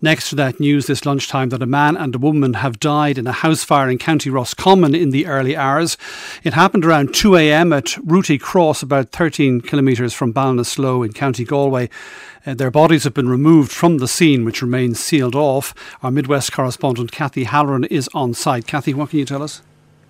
Next to that news this lunchtime that a man and a woman have died in a house fire in County Roscommon in the early hours. It happened around 2 a.m. at Rooty Cross, about 13 kilometres from Ballinasloe in County Galway. Their bodies have been removed from the scene, which remains sealed off. Our Midwest correspondent Kathy Halloran is on site. Kathy, what can you tell us?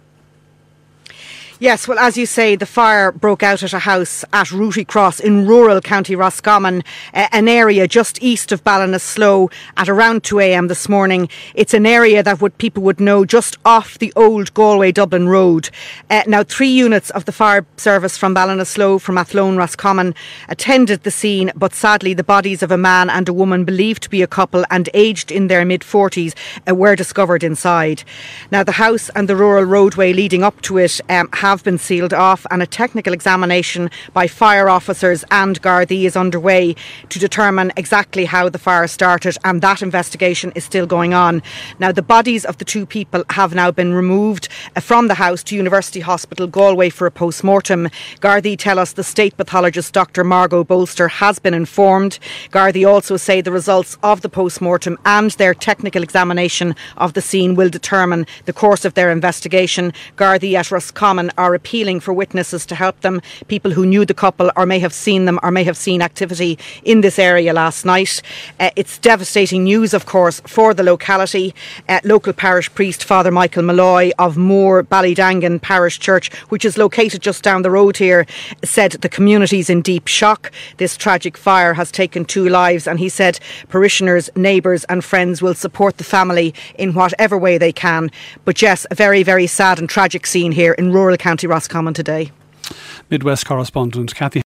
Yes, well, as you say, the fire broke out at a house at Rooty Cross in rural County Roscommon, an area just east of Ballinasloe at around 2 a.m. this morning. It's an area that people would know just off the old Galway-Dublin road. Now, 3 units of the fire service from Ballinasloe, from Athlone, Roscommon, attended the scene, but sadly the bodies of a man and a woman believed to be a couple and aged in their mid-40s were discovered inside. Now, the house and the rural roadway leading up to it have been sealed off, and a technical examination by fire officers and Gardaí is underway to determine exactly how the fire started, and that investigation is still going on. Now, the bodies of the 2 people have now been removed from the house to University Hospital Galway for a post-mortem. Gardaí tell us the state pathologist Dr. Margot Bolster has been informed. Gardaí also say the results of the post-mortem and their technical examination of the scene will determine the course of their investigation. Gardaí at Roscommon are appealing for witnesses to help them, people who knew the couple or may have seen them or may have seen activity in this area last night. It's devastating news, of course, for the locality. Local parish priest Father Michael Malloy of Moore Ballydangan Parish Church, which is located just down the road here, said the community's in deep shock. This tragic fire has taken 2 lives, and he said parishioners, neighbours and friends will support the family in whatever way they can. But yes, a very, very sad and tragic scene here in rural County Roscommon today. Midwest correspondent Kathy